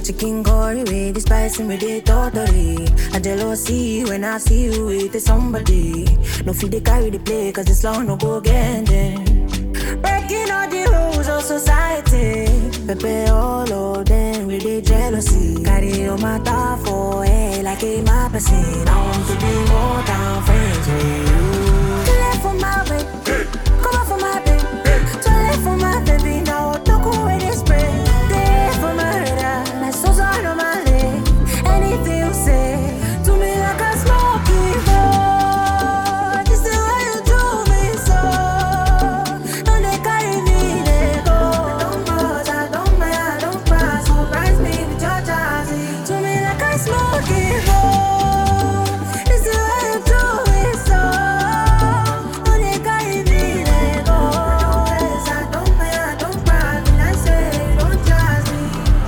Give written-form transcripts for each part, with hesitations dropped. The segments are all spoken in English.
Chicken curry with the spice and with the totally. A jealousy when I see you with somebody. No feed they carry the play cause it's long no go again then. Breaking all the rules of society. Pepe all of them with the jealousy. Carry on my top for head like a my person. I want to be more than friends with you. To live for my baby, come on for my baby. To live for my baby now, don't go with this spray. There for my radar, my soul's on my leg. Anything you say to me like a smoky road. This is why you do me so. Don't they carry me, they go. Don't pause, I don't mind, I don't pass. Surprise me with your jazzy. To me like a smoky road. This is why you do me so. Don't they carry me, they go. Don't press, I don't mind, I don't pass. When I say don't jazz me.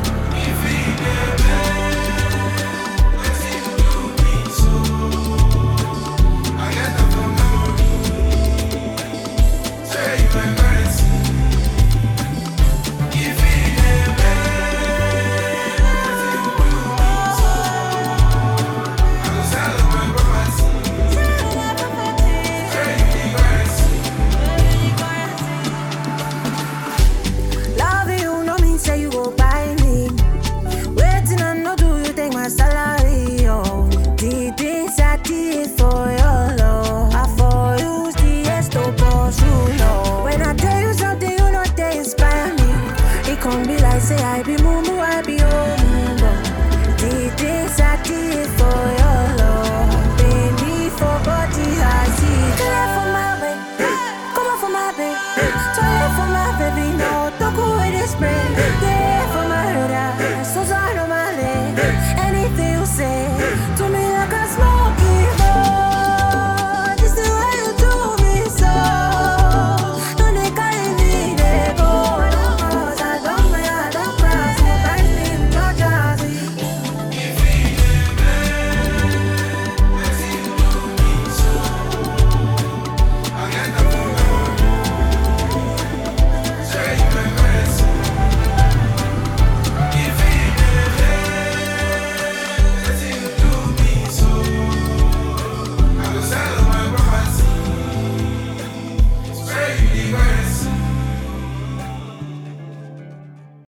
Love you, no mean say you go buy me. Waiting and no do you take my salary, oh. The things I did for your love, I for you the esto pursue love. When I tell you something, you know they inspire me. It can't be like say I be moving.